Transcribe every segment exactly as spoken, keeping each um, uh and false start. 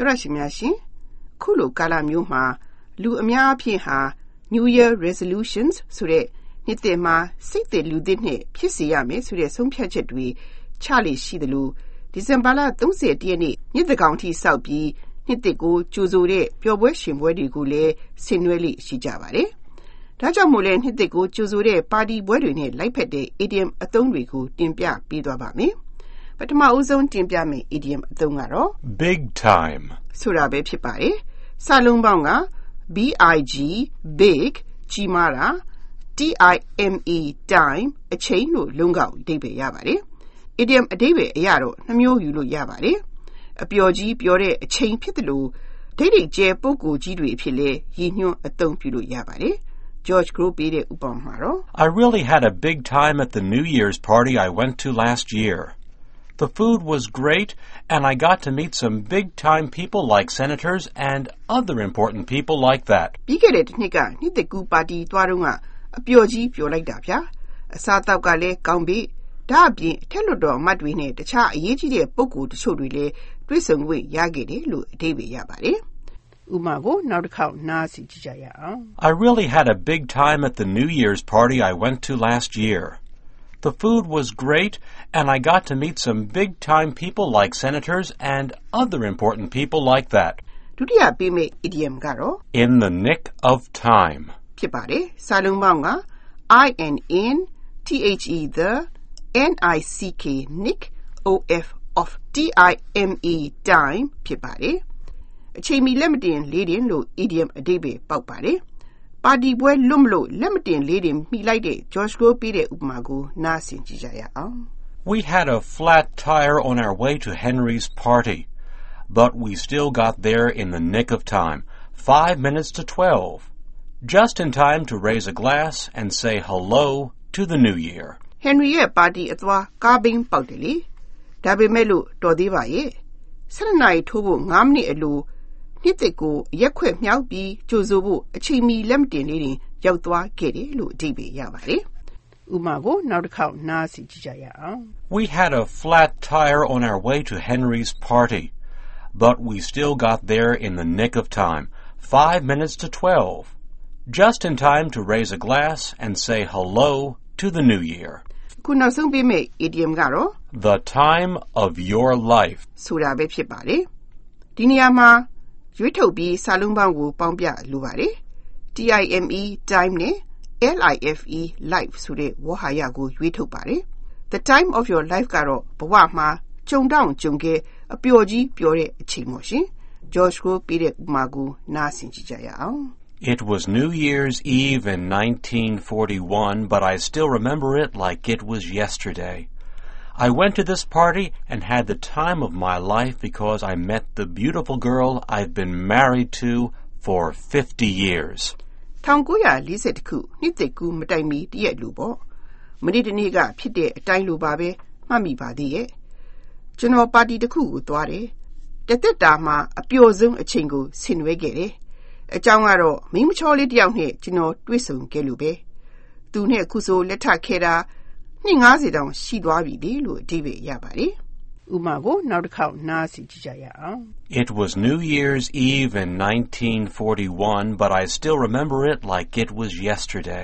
တော်ရရှိများရှင်ခုလိုကာလမျိုးမှာလူအများအပြည့်ဟာ New Year Resolutions ဆိုတဲ့နှစ်သစ်မှာစိတ်သစ်လူသစ်နဲ့ဖြစ်စေရမယ်ဆိုတဲ့ဆုံးဖြတ်ချက်တွေချလေရှိသလိုဒီဇင်ဘာလ၃၁ရက်နေ့နှစ်သစ်ကောင်ထိစောက်ပြီးနှစ်သစ်ကိုကြိုဆိုတဲ့ပျော်ပွဲရှင်ပွဲတွေကိုလည်းဆင်နွှဲလေရှိကြပါတယ်။ဒါကြောင့်မို့လဲနှစ်သစ်ကိုကြိုဆိုတဲ့ပါတီပွဲတွေနဲ့လိုက်ဖက်တဲ့ idiom အသုံးတွေကိုတင်ပြပေးသွားပါမယ်။ပထမဦးဆုံးတင်ပြမယ့် idiom အသုံးကတော့ Big time ဆိုတာပဲဖြစ်ပါတယ်။စာလုံးပေါင်းက B I G big ကြီးမားတာ T I M E time အချိန်လို့လုံးကောက်အဓိပ္ပာယ်ရပါတယ်။ idiom အဓိပ္ပာယ်အရတော့နှမျိုးယူလို့ရပါတယ်။အပျော်ကြီးပြောတဲ့အချိန်ဖြစ်တယ်လို့ဒိတ်ဒိတ်ကျဲပုဂ္ဂိုလ်ကြီးတွေဖြစ်လဲရည်ညွှန်းအသုံးပြုလို့ရပါတယ်။ George Crow ပေးတဲ့ဥပမာမှာတော့ I really had a big time at the New Year's party I went to last year. The food was great, and I got to meet some big-time people like senators and other important people like that. ပြီးခဲ့တဲ့နှစ်ကနှစ်သက်ကူပါတီသွားတော့ကအပျော်ကြီးပြောလိုက်တာဗျာ။အစားတောက်ကလည်းကောင်းပြီ။ဒါအပြင်အထက်လွှတ်တော်အမတ်တွေနဲ့တခြားအရေးကြီးတဲ့ပုဂ္ဂိုလ်တချို့တွေလည်းတွေ့ဆုံခွင့်ရခဲ့တယ်လို့အဓိပ္ပာယ်ရပါတယ်။ဥပမာကိုနောက်တစ်ခေါက်နားစီကြည့်ကြရအောင်။ I really had a big time at the New Year's party I went to last year. The food was great, and I got to meet some big-time people like senators and other important people like that. ဒုတိယပေးမယ့် idiom ကတော့ In the nick of time ဖြစ်ပါတယ်။စာလုံးပေါင်းက I N N T H E the N I C K nick O F of T I M E time ဖြစ်ပါတယ်။အချိန်မီလက်မတင်လေးတင်လို့ idiom အဓိပ္ပာယ်ပေါက်ပါတယ်။ပါတီပွဲလွတ်မလို့လက်မတင်လေးတင်မိလိုက်တဲ့ George Crow ပေးတဲ့ဥပမာကိုနားဆင်ကြည့်ကြရအောင်။ We had a flat tire on our way to Henry's party, but we still got there in the nick of time, five minutes to twelve, just in time to raise a glass and say hello to the new year. Henry ရဲ့ပါတီအသွားကားဘင်းပေါက်တယ်လေ။ဒါပေမဲ့လို့တော်သေးပါရဲ့။၁၂နာရီထိုးဖို့၅မိနစ်အလိုနှစ်သစ်ကိုရက်ခွက်မြောက်ပြီးကြိုဆိုဖို့အချိန်မီလက်မတင်လေးတင်ရောက်သွားခဲ့တယ်လို့အဓိပ္ပာယ်ရပါတယ်။ဥပမာကိုနောက်တစ်ခေါက်နားစီကြည့်ကြရအောင်။ We had a flat tire on our way to Henry's party, but we still got there in the nick of time, five minutes to twelve, just in time to raise a glass and say hello to the new year. ခုနောက်ဆုံးပေးမယ့် idiom ကတော့ The time of your life ဆိုတာပဲဖြစ်ပါတယ်။ဒီနေရာမှာရွေးထုတ်ပြီးစာလုံးပေါင်းကိုပေါင်းပြလိုပါတယ်။ T I M E time နဲ့ L I F E life ဆိုတဲ့ဝေါဟာရကိုရွေးထုတ်ပါတယ်။ The time of your life ကတော့ဘဝမှာကြုံတောင့်ကြုံခဲ့အပျော်ကြီးပြောတဲ့အချိန်ပေါ့ရှင်။ George Crow ပေးတဲ့ဥပမာကိုနားဆင်ကြည့်ကြရအောင်။ It was New Year's Eve in nineteen forty-one, but I still remember it like it was yesterday. I went to this party and had the time of my life because I met the beautiful girl I've been married to for fifty years. ၁၉၄၁ခုနှစ်သစ်ကူးမတိုင်မီတရက်လိုပေါ့။မနေ့တနေ့ကဖြစ်တဲ့အတိုင်းလိုပါပဲမှတ်မိပါသေးရဲ့။ကျွန်တော်ပါတီတစ်ခုကိုသွားတယ်။တသက်တာမှာအပျော်ဆုံးအချိန်ကိုဆင်နွှဲခဲ့တယ်။အကြောင်းကတော့မိန်းမချောလေးတစ်ယောက်နဲ့ကျွန်တော်တွေ့ဆုံခဲ့လို့ပဲ။သူနဲ့ခုဆိုလက်ထပ်ခဲ့တာနှစ်၅၀တောင်ရှိသွားပြီလေလို့အဓိပ္ပာယ်ရပါတယ်။ဥပမာကိုနောက်တစ်ခေါက်နားစီကြည့်ကြရအောင်။ It was New Year's Eve in nineteen forty-one, but I still remember it like it was yesterday.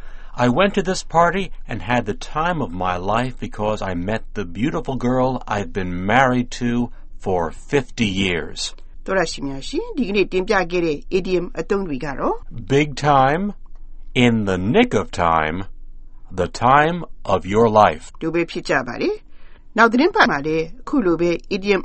I went to this party and had the time of my life because I met the beautiful girl I've been married to for fifty years. တော်ရရှိများရှင်ဒီကနေ့တင်ပြခဲ့တဲ့ idiom အသုံးတွေကတော့ Big time, in the nick of time, the time of your life. တို့ပဲဖြစ်ကြပါလေ။နောက်သတင်းပတ်မှာလည်းအခုလိုပဲ idiom